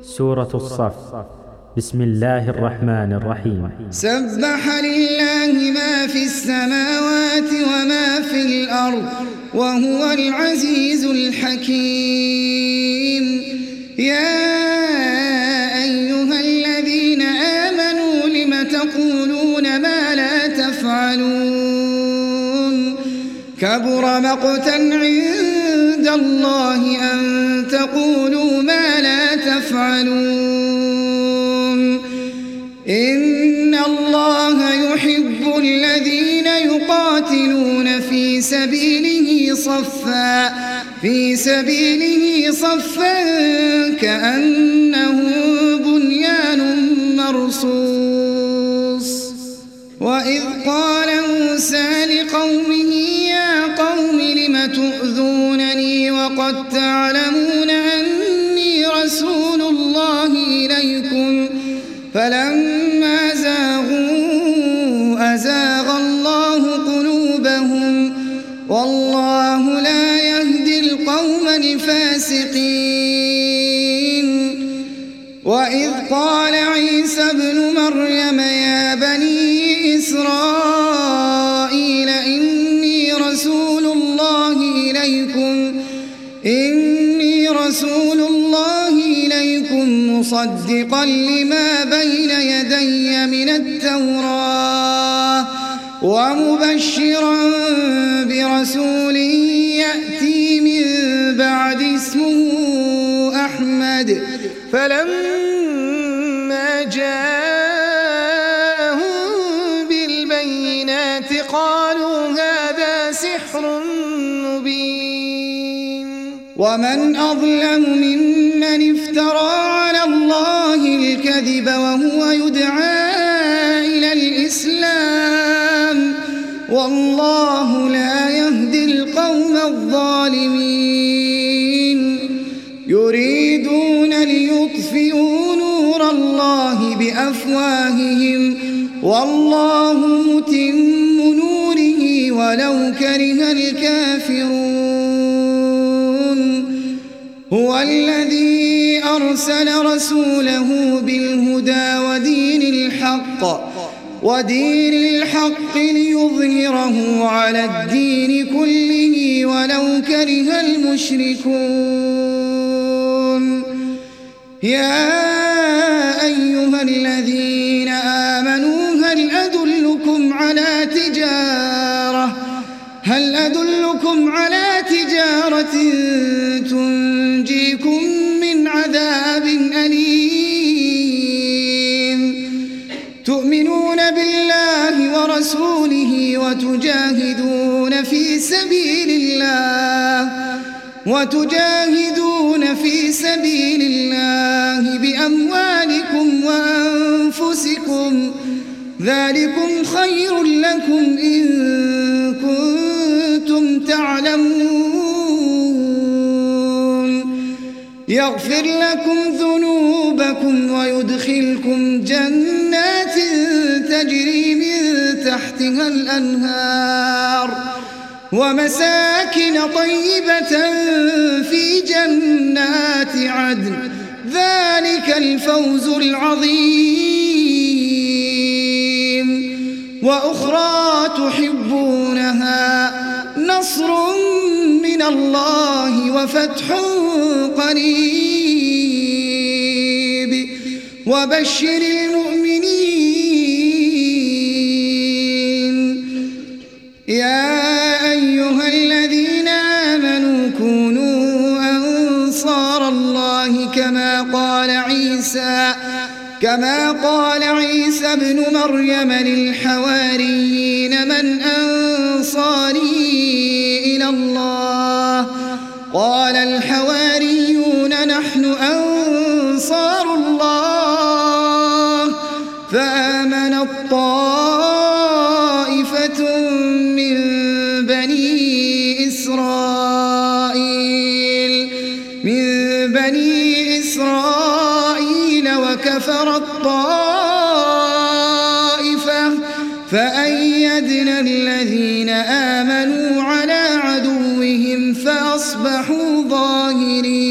سورة الصف. بسم الله الرحمن الرحيم. سبح لله ما في السماوات وما في الأرض وهو العزيز الحكيم. يا أيها الذين آمنوا لم تقولون ما لا تفعلون كبر مقتا عند الله أن تقولوا ما لا تفعلون. إن الله يحب الذين يقاتلون في سبيله صفا كأنه بنيان مرصوص. وإذ قال موسى لقومه يا قوم لم تؤذونني وقد تعلمون أني رسول الله إليكم فلما زاغوا أزاغ الله قلوبهم والله لا يهدي القوم الفاسقين. وإذ قال عيسى ابن مريم يا بني إسرائيل إني رسول الله إليكم مصدقا لما بين يدي من التوراة ومبشرا برسول يأتي من بعد اسمه أحمد. فلما جاءهم بالبينات قالوا هذا سحر مبين. ومن أظلم ممن افترى على الله الكذب وهو يدعى إلى الإسلام والله لا يهدي القوم الظالمين. يريدون ليطفئوا نور الله بأفواههم والله متم نوره ولو كره الكافرون. هو الذي أرسل رسوله بالهدى ودين الحق ليظهره على الدين كله ولو كره المشركون. يا أيها الذين آمنوا هل أدلكم على تجارة تنجيكم من عذاب أليم تؤمنون بالله ورسوله وتجاهدون في سبيل الله بأموالكم وأنفسكم ذلكم خير لكم إن كنتم تعلمون. يغفر لكم ذنوبكم ويدخلكم جنات تجري من تحتها الأنهار ومساكن طيبة في جنات عدن ذلك الفوز العظيم. وأخرى تحبونها نصر من الله وفتح قريب وبشر المؤمنين. يا أيها الذين آمنوا كونوا أنصار الله كما قال عيسى ابن مريم للحواريين من أنصاري إلى الله قال الحواريون نحن أنصار الله. فآمنت طائفة من بني إسرائيل وكفرت طائفة فأيدنا الذين آمنوا على عدوهم فأصبحوا ظاهرين.